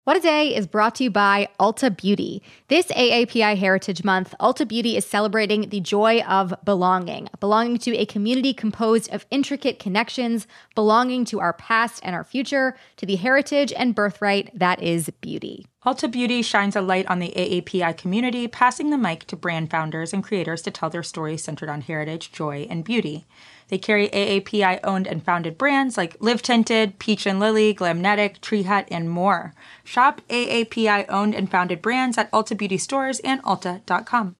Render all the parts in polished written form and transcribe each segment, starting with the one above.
What a Day is brought to you by Ulta Beauty. This AAPI Heritage Month, Ulta Beauty is celebrating the joy of belonging to a community composed of intricate connections, belonging to our past and our future, to the heritage and birthright that is beauty. Ulta Beauty shines a light on the AAPI community, passing the mic to brand founders and creators to tell their stories centered on heritage, joy, and beauty. They carry AAPI-owned and founded brands like Live Tinted, Peach and Lily, Glamnetic, Tree Hut, and more. Shop AAPI-owned and founded brands at Ulta Beauty stores and Ulta.com.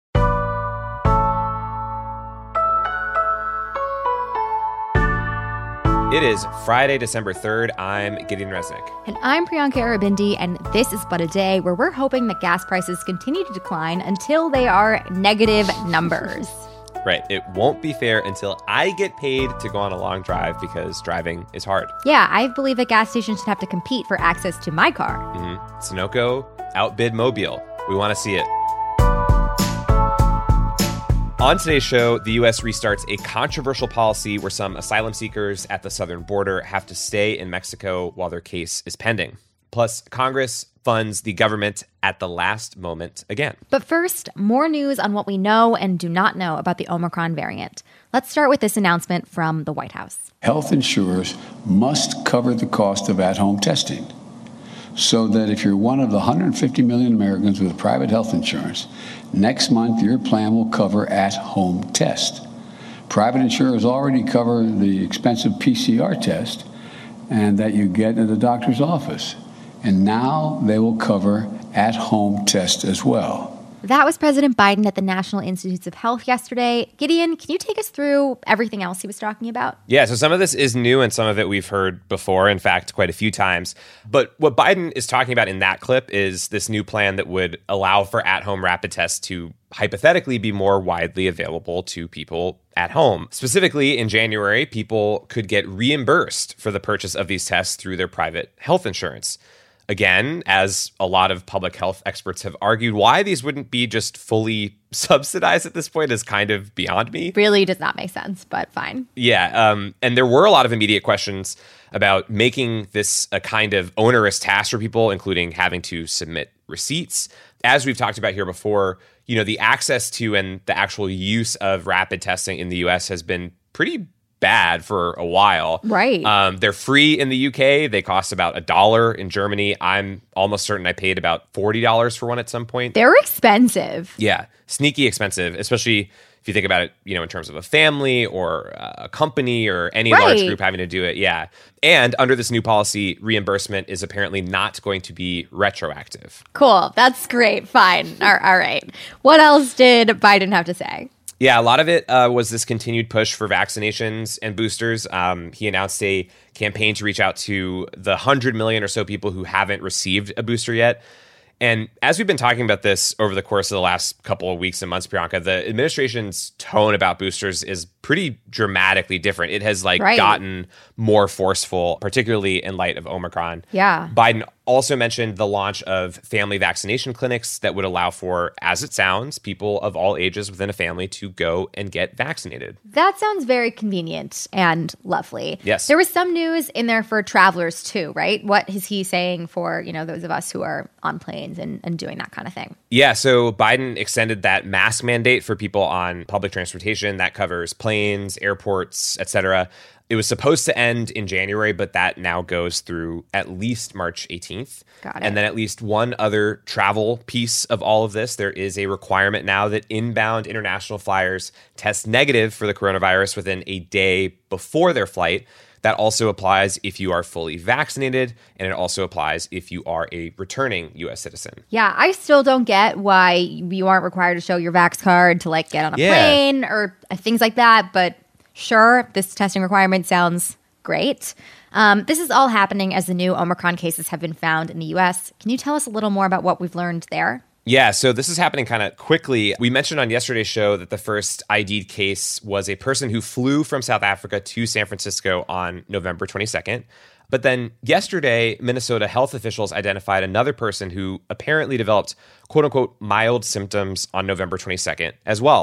It is Friday, December 3rd. I'm Gideon Resnick. And I'm Priyanka Arabindi, and this is But a Day, where we're hoping that gas prices continue to decline until they are negative numbers. Right. It won't be fair until I get paid to go on a long drive because driving is hard. Yeah, I believe that gas stations should have to compete for access to my car. Sunoco outbid Mobile. We want to see it. On today's show, the U.S. restarts a controversial policy where some asylum seekers at the southern border have to stay in Mexico while their case is pending. Plus, Congress funds the government at the last moment again. But first, more news on what we know and do not know about the Omicron variant. Let's start with this announcement from the White House. Health insurers must cover the cost of at-home testing, so that if you're one of the 150 million Americans with private health insurance, next month your plan will cover at-home test. Private insurers already cover the expensive PCR test and that you get in the doctor's office. And now they will cover at-home test as well. That was President Biden at the National Institutes of Health yesterday. Gideon, can you take us through everything else he was talking about? Yeah, so some of this is new and some of it we've heard before, in fact, quite a few times. But what Biden is talking about in that clip is this new plan that would allow for at-home rapid tests to hypothetically be more widely available to people at home. Specifically, in January, people could get reimbursed for the purchase of these tests through their private health insurance. Again, as a lot of public health experts have argued, why these wouldn't be just fully subsidized at this point is kind of beyond me. Really does not make sense, but fine. Yeah, and there were a lot of immediate questions about making this a kind of onerous task for people, including having to submit receipts. As we've talked about here before, you know, the access to and the actual use of rapid testing in the U.S. has been pretty bad for a while. Right. They're free in the UK. They cost about $1 in Germany. I'm almost certain I paid about $40 for one at some point. They're expensive. Yeah, sneaky expensive, especially if you think about it, you know, in terms of a family or a company or any large group having to do it. Yeah. And under this new policy, reimbursement is apparently not going to be retroactive. Cool. That's great. Fine. All right. What else did Biden have to say? Yeah, a lot of it was this continued push for vaccinations and boosters. He announced a campaign to reach out to the 100 million or so people who haven't received a booster yet. And as we've been talking about this over the course of the last couple of weeks and months, Priyanka, the administration's tone about boosters is pretty dramatically different. It has gotten more forceful, particularly in light of Omicron. Yeah. Biden also mentioned the launch of family vaccination clinics that would allow for, as it sounds, people of all ages within a family to go and get vaccinated. That sounds very convenient and lovely. Yes. There was some news in there for travelers too, right? What is he saying for, you know, those of us who are on planes and doing that kind of thing? Yeah, so Biden extended that mask mandate for people on public transportation. That covers planes, airports, etc. It was supposed to end in January, but that now goes through at least March 18th. Got it. And then at least one other travel piece of all of this, there is a requirement now that inbound international flyers test negative for the coronavirus within a day before their flight. That also applies if you are fully vaccinated, and it also applies if you are a returning U.S. citizen. Yeah, I still don't get why you aren't required to show your vax card to get on a plane or things like that, but sure, this testing requirement sounds great. This is all happening as the new Omicron cases have been found in the U.S. Can you tell us a little more about what we've learned there? Yeah, so this is happening kind of quickly. We mentioned on yesterday's show that the first ID'd case was a person who flew from South Africa to San Francisco on November 22nd. But then yesterday, Minnesota health officials identified another person who apparently developed quote-unquote mild symptoms on November 22nd as well.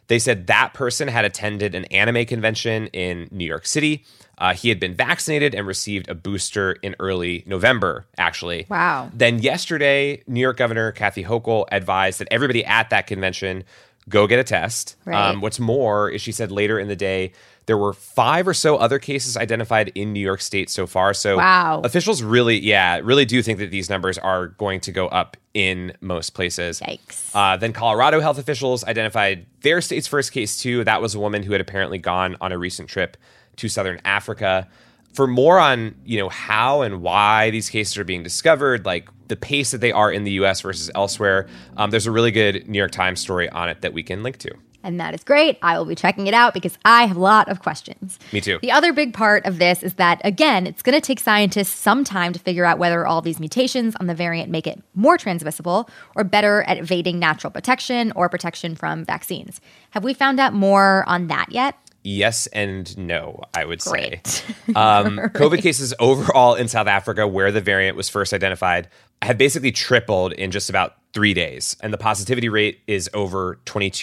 They said that person had attended an anime convention in New York City. He had been vaccinated and received a booster in early November, actually. Wow. Then yesterday, New York Governor Kathy Hochul advised that everybody at that convention go get a test. Right. What's more is she said later in the day, there were 5 or so other cases identified in New York State so far. So wow. Officials really do think that these numbers are going to go up in most places. Yikes. Then Colorado health officials identified their state's first case too. That was a woman who had apparently gone on a recent trip to Southern Africa. For more on, how and why these cases are being discovered, like the pace that they are in the U.S. versus elsewhere, there's a really good New York Times story on it that we can link to. And that is great. I will be checking it out because I have a lot of questions. Me too. The other big part of this is that, again, it's going to take scientists some time to figure out whether all these mutations on the variant make it more transmissible or better at evading natural protection or protection from vaccines. Have we found out more on that yet? Yes and no, I would say. Great. COVID cases overall in South Africa, where the variant was first identified, have basically tripled in just about 3 days. And the positivity rate is over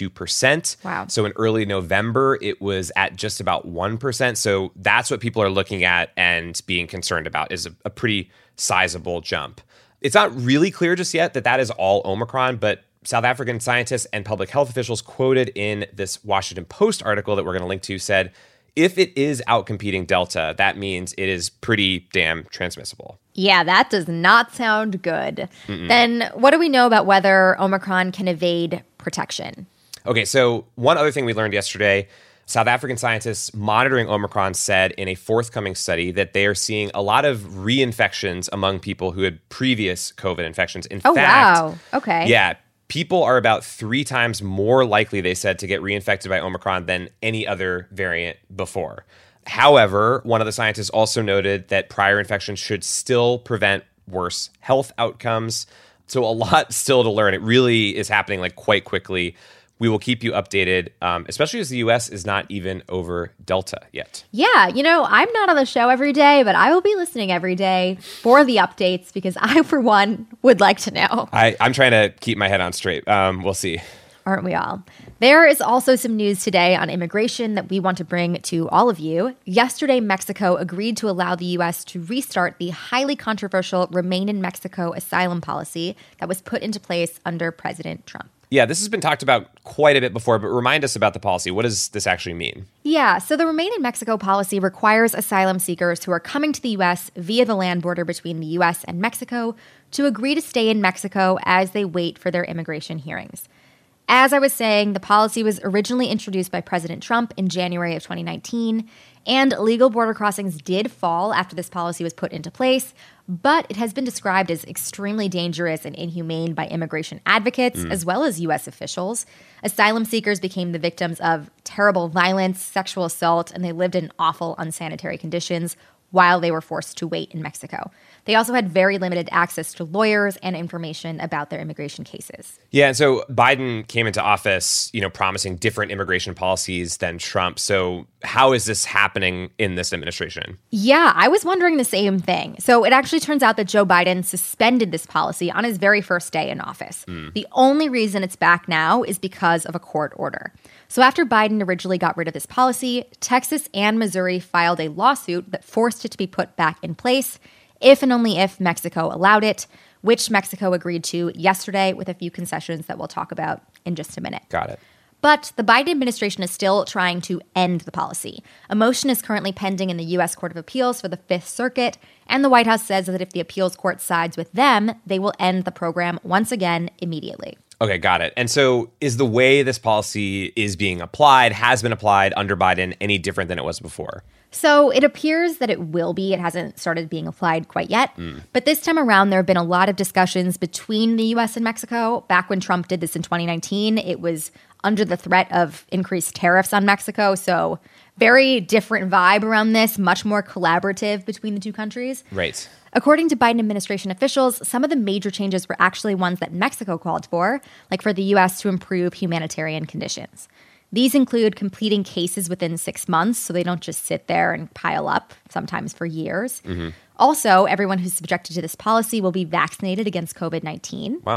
22%. Wow. So in early November, it was at just about 1%. So that's what people are looking at and being concerned about, is a pretty sizable jump. It's not really clear just yet that is all Omicron, but South African scientists and public health officials quoted in this Washington Post article that we're going to link to said, if it is outcompeting Delta, that means it is pretty damn transmissible. Yeah, that does not sound good. Then what do we know about whether Omicron can evade protection? Okay, so one other thing we learned yesterday, South African scientists monitoring Omicron said in a forthcoming study that they are seeing a lot of reinfections among people who had previous COVID infections. In fact, wow. Okay. Yeah, people are about 3 times more likely, they said, to get reinfected by Omicron than any other variant before. However, one of the scientists also noted that prior infections should still prevent worse health outcomes. So a lot still to learn. It really is happening quite quickly. We will keep you updated, especially as the U.S. is not even over Delta yet. Yeah, I'm not on the show every day, but I will be listening every day for the updates because I, for one, would like to know. I'm trying to keep my head on straight. We'll see. Aren't we all? There is also some news today on immigration that we want to bring to all of you. Yesterday, Mexico agreed to allow the U.S. to restart the highly controversial Remain in Mexico asylum policy that was put into place under President Trump. Yeah, this has been talked about quite a bit before, but remind us about the policy. What does this actually mean? Yeah, so the Remain in Mexico policy requires asylum seekers who are coming to the U.S. via the land border between the U.S. and Mexico to agree to stay in Mexico as they wait for their immigration hearings. As I was saying, the policy was originally introduced by President Trump in January of 2019, and illegal border crossings did fall after this policy was put into place, but it has been described as extremely dangerous and inhumane by immigration advocates as well as U.S. officials. Asylum seekers became the victims of terrible violence, sexual assault, and they lived in awful, unsanitary conditions while they were forced to wait in Mexico. They also had very limited access to lawyers and information about their immigration cases. Yeah, and so Biden came into office, promising different immigration policies than Trump. So how is this happening in this administration? Yeah, I was wondering the same thing. So it actually turns out that Joe Biden suspended this policy on his very first day in office. The only reason it's back now is because of a court order. So after Biden originally got rid of this policy, Texas and Missouri filed a lawsuit that forced it to be put back in place if and only if Mexico allowed it, which Mexico agreed to yesterday with a few concessions that we'll talk about in just a minute. Got it. But the Biden administration is still trying to end the policy. A motion is currently pending in the U.S. Court of Appeals for the Fifth Circuit, and the White House says that if the appeals court sides with them, they will end the program once again immediately. Okay, got it. And so is the way this policy is being applied, has been applied under Biden, any different than it was before? So it appears that it will be. It hasn't started being applied quite yet. But this time around, there have been a lot of discussions between the U.S. and Mexico. Back when Trump did this in 2019, it was under the threat of increased tariffs on Mexico. So very different vibe around this, much more collaborative between the two countries. Right. According to Biden administration officials, some of the major changes were actually ones that Mexico called for, like for the U.S. to improve humanitarian conditions. These include completing cases within 6 months so they don't just sit there and pile up, sometimes for years. Also, everyone who's subjected to this policy will be vaccinated against COVID-19. Wow.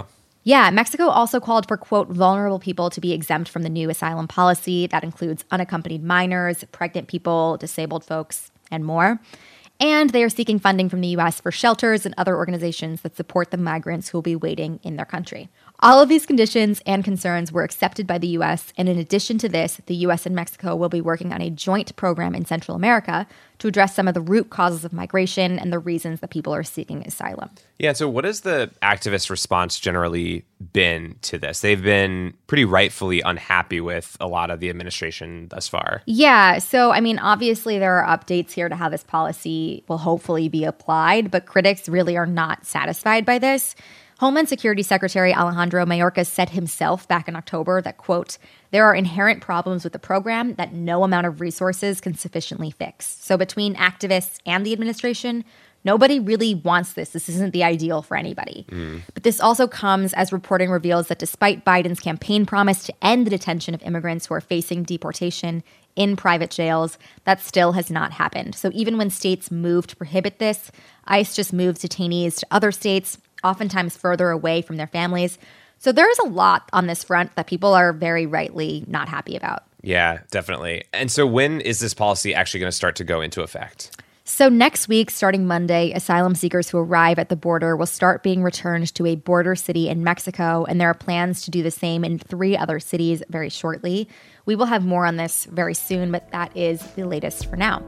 Yeah, Mexico also called for, quote, vulnerable people to be exempt from the new asylum policy. That includes unaccompanied minors, pregnant people, disabled folks, and more. And they are seeking funding from the U.S. for shelters and other organizations that support the migrants who will be waiting in their country. All of these conditions and concerns were accepted by the U.S., and in addition to this, the U.S. and Mexico will be working on a joint program in Central America to address some of the root causes of migration and the reasons that people are seeking asylum. Yeah, so what has the activist response generally been to this? They've been pretty rightfully unhappy with a lot of the administration thus far. Yeah, so I mean, obviously there are updates here to how this policy will hopefully be applied, but critics really are not satisfied by this. Homeland Security Secretary Alejandro Mayorkas said himself back in October that, quote, there are inherent problems with the program that no amount of resources can sufficiently fix. So between activists and the administration, nobody really wants this. This isn't the ideal for anybody. But this also comes as reporting reveals that despite Biden's campaign promise to end the detention of immigrants who are facing deportation in private jails, that still has not happened. So even when states move to prohibit this, ICE just moves detainees to other states, oftentimes further away from their families. So there's a lot on this front that people are very rightly not happy about. Yeah, definitely. And so when is this policy actually going to start to go into effect? So next week, starting Monday, asylum seekers who arrive at the border will start being returned to a border city in Mexico, and there are plans to do the same in 3 other cities very shortly. We will have more on this very soon, but that is the latest for now.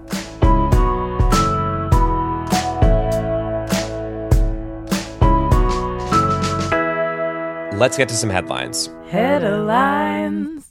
Let's get to some headlines. Headlines.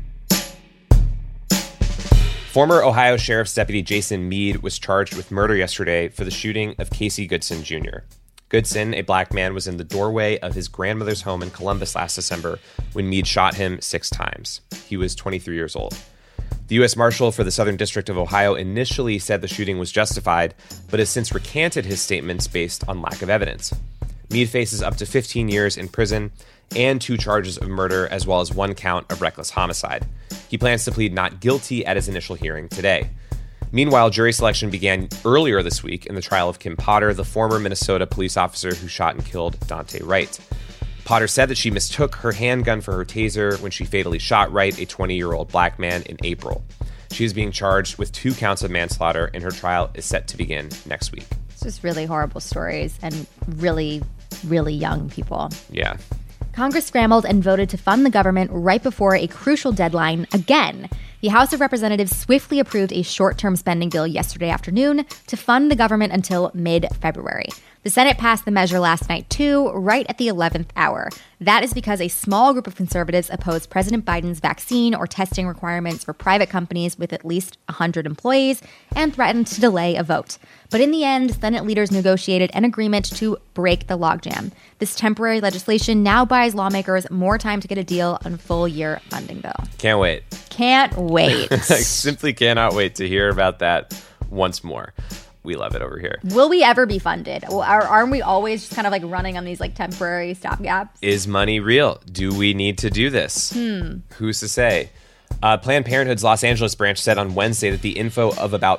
Former Ohio Sheriff's Deputy Jason Meade was charged with murder yesterday for the shooting of Casey Goodson Jr. Goodson, a black man, was in the doorway of his grandmother's home in Columbus last December when Meade shot him 6 times. He was 23 years old. The U.S. Marshal for the Southern District of Ohio initially said the shooting was justified, but has since recanted his statements based on lack of evidence. Meade faces up to 15 years in prison and 2 charges of murder, as well as 1 count of reckless homicide. He plans to plead not guilty at his initial hearing today. Meanwhile, jury selection began earlier this week in the trial of Kim Potter, the former Minnesota police officer who shot and killed Daunte Wright. Potter said that she mistook her handgun for her taser when she fatally shot Wright, a 20-year-old black man, in April. She is being charged with 2 counts of manslaughter, and her trial is set to begin next week. It's just really horrible stories and really, really young people. Yeah. Congress scrambled and voted to fund the government right before a crucial deadline again. The House of Representatives swiftly approved a short-term spending bill yesterday afternoon to fund the government until mid-February. The Senate passed the measure last night, too, right at the 11th hour. That is because a small group of conservatives opposed President Biden's vaccine or testing requirements for private companies with at least 100 employees and threatened to delay a vote. But in the end, Senate leaders negotiated an agreement to break the logjam. This temporary legislation now buys lawmakers more time to get a deal on a full-year funding bill. Can't wait. Can't wait. I simply cannot wait to hear about that once more. We love it over here. Will we ever be funded? Aren't we always just kind of like running on these like temporary stopgaps? Is money real? Do we need to do this? Who's to say? Planned Parenthood's Los Angeles branch said on Wednesday that the info of about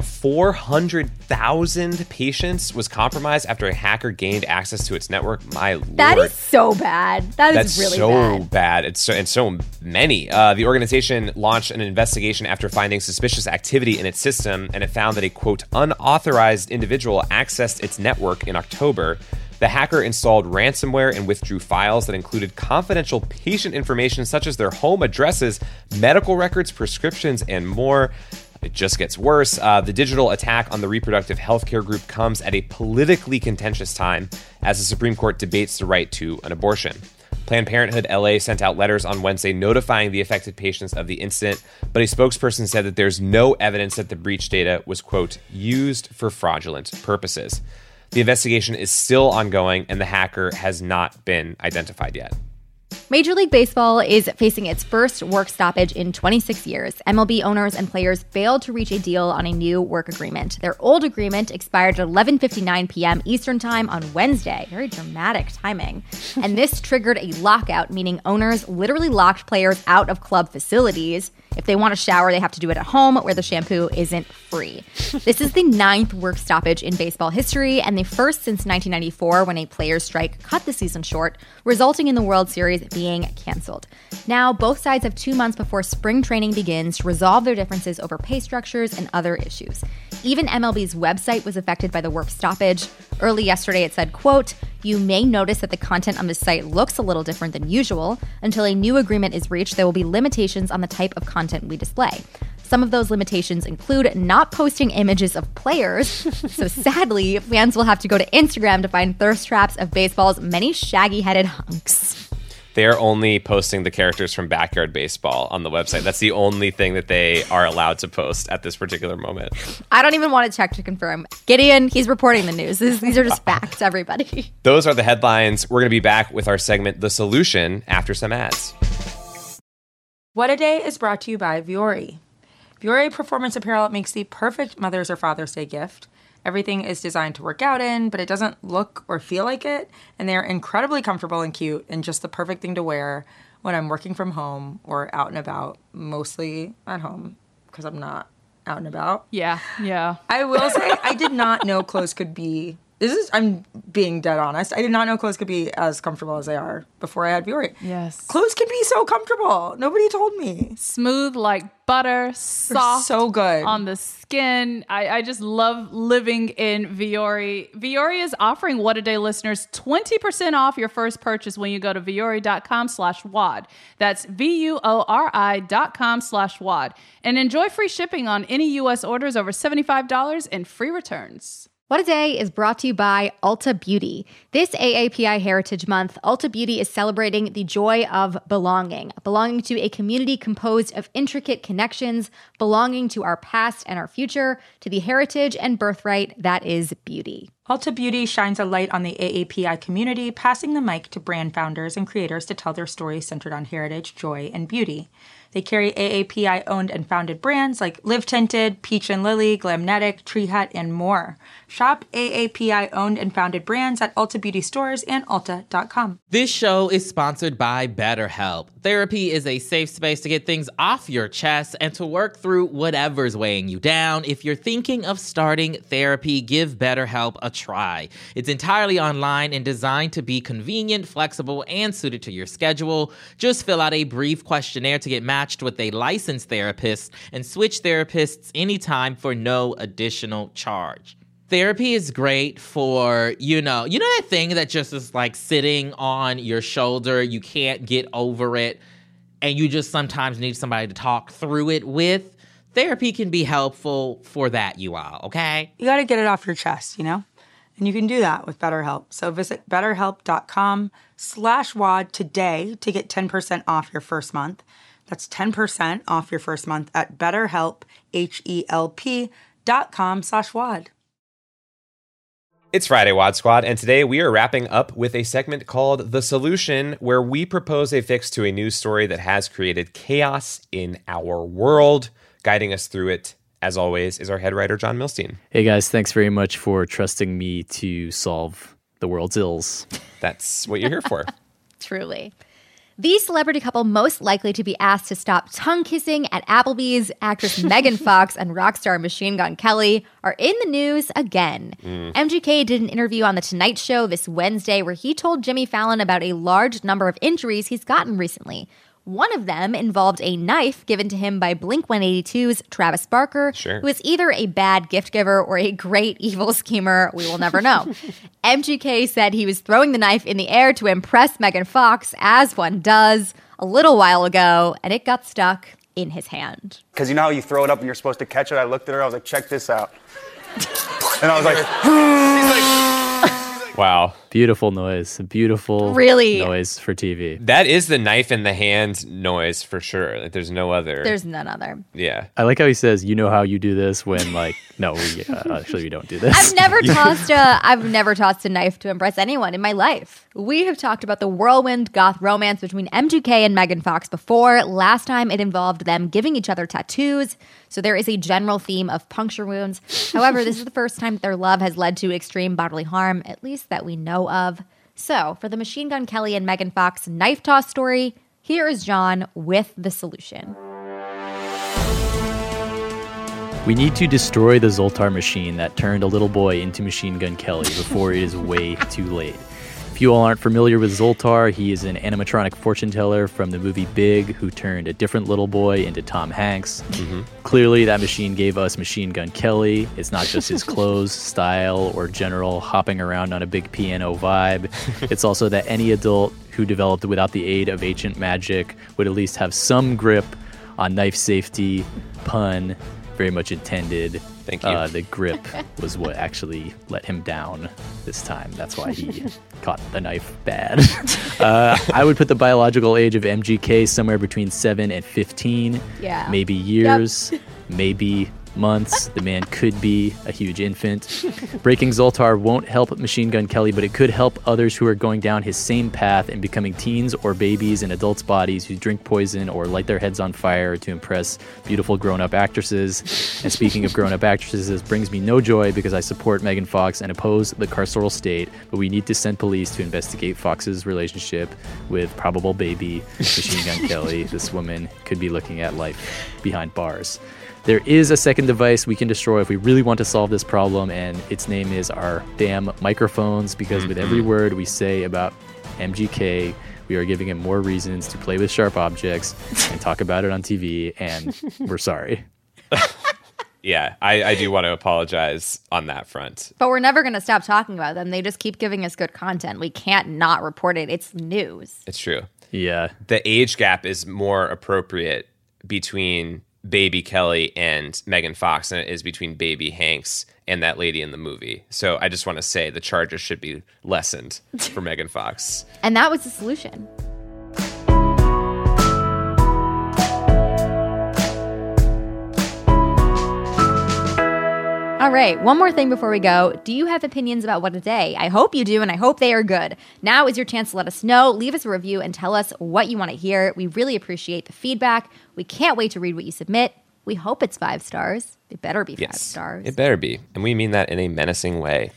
400,000 patients was compromised after a hacker gained access to its network. My lord. That is so bad. That's really so bad. It's so many. The organization launched an investigation after finding suspicious activity in its system, and it found that a, quote, unauthorized individual accessed its network in October. The hacker installed ransomware and withdrew files that included confidential patient information such as their home addresses, medical records, prescriptions, and more. It just gets worse. The digital attack on the reproductive healthcare group comes at a politically contentious time as the Supreme Court debates the right to an abortion. Planned Parenthood LA sent out letters on Wednesday notifying the affected patients of the incident, but a spokesperson said that there's no evidence that the breach data was, quote, used for fraudulent purposes. The investigation is still ongoing, and the hacker has not been identified yet. Major League Baseball is facing its first work stoppage in 26 years. MLB owners and players failed to reach a deal on a new work agreement. Their old agreement expired at 11:59 p.m. Eastern Time on Wednesday. Very dramatic timing. And this triggered a lockout, meaning owners literally locked players out of club facilities. If they want to shower, they have to do it at home where the shampoo isn't free. This is the 9th work stoppage in baseball history and the first since 1994 when a players' strike cut the season short, resulting in the World Series being canceled. Now, both sides have 2 months before spring training begins to resolve their differences over pay structures and other issues. Even MLB's website was affected by the work stoppage. Early yesterday, it said, quote, "You may notice that the content on the site looks a little different than usual. Until a new agreement is reached, there will be limitations on the type of content we display. Some of those limitations include not posting images of players. So sadly, fans will have to go to Instagram to find thirst traps of baseball's many shaggy-headed hunks." They are only posting the characters from Backyard Baseball on the website. That's the only thing that they are allowed to post at this particular moment. I don't even want to check to confirm. Gideon, he's reporting the news. These are just facts, everybody. Those are the headlines. We're going to be back with our segment, The Solution, after some ads. What a Day is brought to you by Vuori. Vuori Performance Apparel makes the perfect Mother's or Father's Day gift. Everything is designed to work out in, but it doesn't look or feel like it. And they're incredibly comfortable and cute and just the perfect thing to wear when I'm working from home or out and about, mostly at home because I'm not out and about. Yeah. I will say I did not know clothes could be, I'm being dead honest. I did not know clothes could be as comfortable as they are before I had Vuori. Yes. Clothes can be so comfortable. Nobody told me. Smooth like butter, soft, so good on the skin. I just love living in Vuori. Vuori is offering What a Day listeners 20% off your first purchase when you go to vuori.com/WOD. That's VUORI.com/WOD. And enjoy free shipping on any U.S. orders over $75 and free returns. What a Day is brought to you by Ulta Beauty. This AAPI Heritage Month, Ulta Beauty is celebrating the joy of belonging to a community composed of intricate connections, belonging to our past and our future, to the heritage and birthright that is beauty. Ulta Beauty shines a light on the AAPI community, passing the mic to brand founders and creators to tell their stories centered on heritage, joy, and beauty. They carry AAPI-owned and founded brands like Live Tinted, Peach and Lily, Glamnetic, Tree Hut, and more. Shop AAPI-owned and founded brands at Ulta Beauty stores and Ulta.com. This show is sponsored by BetterHelp. Therapy is a safe space to get things off your chest and to work through whatever's weighing you down. If you're thinking of starting therapy, give BetterHelp a try. It's entirely online and designed to be convenient, flexible, and suited to your schedule. Just fill out a brief questionnaire to get matched with a licensed therapist and switch therapists anytime for no additional charge. Therapy is great for, you know that thing that just is like sitting on your shoulder, you can't get over it, and you just sometimes need somebody to talk through it with. Therapy can be helpful for that, you all, okay? You got to get it off your chest, And you can do that with BetterHelp. So visit betterhelp.com/WOD today to get 10% off your first month. That's 10% off your first month at BetterHelp, HELP.com/WOD. It's Friday, WOD Squad, and today we are wrapping up with a segment called The Solution, where we propose a fix to a news story that has created chaos in our world. Guiding us through it, as always, is our head writer, John Milstein. Hey guys, thanks very much for trusting me to solve the world's ills. That's what you're here for. Truly. The celebrity couple most likely to be asked to stop tongue kissing at Applebee's, actress Megan Fox and rock star Machine Gun Kelly, are in the news again. MGK did an interview on The Tonight Show this Wednesday where he told Jimmy Fallon about a large number of injuries he's gotten recently. One of them involved a knife given to him by Blink-182's Travis Barker, who is either a bad gift giver or a great evil schemer. We will never know. MGK said he was throwing the knife in the air to impress Megan Fox, as one does, a little while ago, and it got stuck in his hand. Because you know how you throw it up and you're supposed to catch it? I looked at her, I was like, check this out. And I was like, wow. Beautiful noise. Beautiful noise for TV. That is the knife in the hand noise for sure. Like, there's no other. There's none other. Yeah. I like how he says, you know how you do this when no, actually we don't do this. I've never tossed a knife to impress anyone in my life. We have talked about the whirlwind goth romance between MGK and Megan Fox before. Last time it involved them giving each other tattoos. So there is a general theme of puncture wounds. However, this is the first time that their love has led to extreme bodily harm, at least that we know of. So, for the Machine Gun Kelly and Megan Fox knife toss story, here is John with the solution. We need to destroy the Zoltar machine that turned a little boy into Machine Gun Kelly before it is way too late. If you all aren't familiar with Zoltar, he is an animatronic fortune teller from the movie Big who turned a different little boy into Tom Hanks. Mm-hmm. Clearly, that machine gave us Machine Gun Kelly. It's not just his clothes, style, or general hopping around on a big piano vibe. It's also that any adult who developed without the aid of ancient magic would at least have some grip on knife safety, pun, very much intended. Thank you. The grip was what actually let him down this time. That's why he caught the knife bad. I would put the biological age of MGK somewhere between 7 and 15. Yeah. Maybe years, maybe months. The man could be a huge infant. Breaking Zoltar won't help Machine Gun Kelly, but it could help others who are going down his same path and becoming teens or babies in adults' bodies who drink poison or light their heads on fire to impress beautiful grown-up actresses. And speaking of grown-up actresses, this brings me no joy because I support Megan Fox and oppose the carceral state, but we need to send police to investigate Fox's relationship with probable baby Machine Gun Kelly. This woman could be looking at life behind bars. There is a second device we can destroy if we really want to solve this problem, and its name is our damn microphones, because with every word we say about MGK, we are giving him more reasons to play with sharp objects and talk about it on TV, and we're sorry. Yeah, I do want to apologize on that front. But we're never going to stop talking about them. They just keep giving us good content. We can't not report it. It's news. It's true. Yeah. The age gap is more appropriate between Baby Kelly and Megan Fox than it is between Baby Hanks and that lady in the movie. So I just want to say the charges should be lessened for Megan Fox. And that was the solution. All right, one more thing before we go. Do you have opinions about What a Day? I hope you do, and I hope they are good. Now is your chance to let us know. Leave us a review and tell us what you want to hear. We really appreciate the feedback. We can't wait to read what you submit. We hope it's 5 stars. It better be 5 stars. It better be. And we mean that in a menacing way.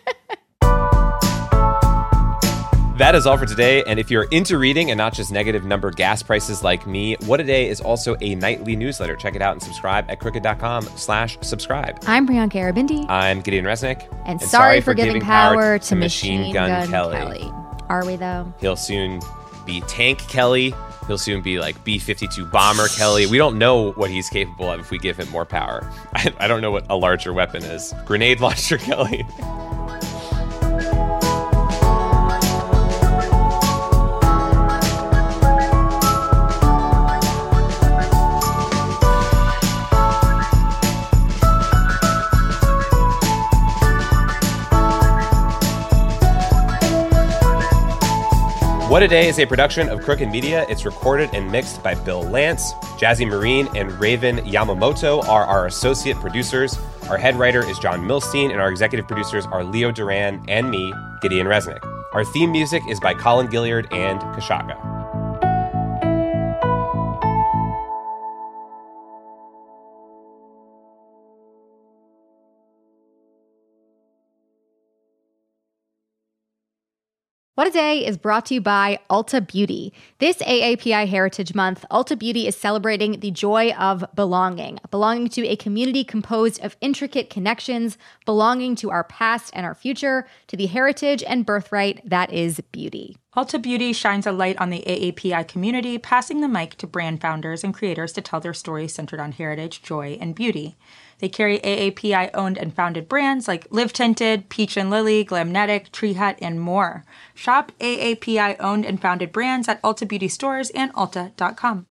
That is all for today, and if you're into reading and not just negative number gas prices like me, What a Day is also a nightly newsletter. Check it out and subscribe at crooked.com/subscribe. I'm Priyanka Arabindi. I'm Gideon Resnick. And sorry for giving power to Machine Gun Kelly. Are we, though? He'll soon be Tank Kelly. He'll soon be like B-52 Bomber Kelly. We don't know what he's capable of if we give him more power. I don't know what a larger weapon is. Grenade launcher Kelly. What a Day is a production of Crooked Media. It's recorded and mixed by Bill Lance. Jazzy Marine and Raven Yamamoto are our associate producers. Our head writer is John Milstein, and our executive producers are Leo Duran and me, Gideon Resnick. Our theme music is by Colin Gilliard and Kashaka. What a Day is brought to you by Ulta Beauty. This AAPI Heritage Month, Ulta Beauty is celebrating the joy of belonging to a community composed of intricate connections, belonging to our past and our future, to the heritage and birthright that is beauty. Ulta Beauty shines a light on the AAPI community, passing the mic to brand founders and creators to tell their stories centered on heritage, joy, and beauty. They carry AAPI-owned and founded brands like Live Tinted, Peach and Lily, Glamnetic, Tree Hut, and more. Shop AAPI-owned and founded brands at Ulta Beauty stores and Ulta.com.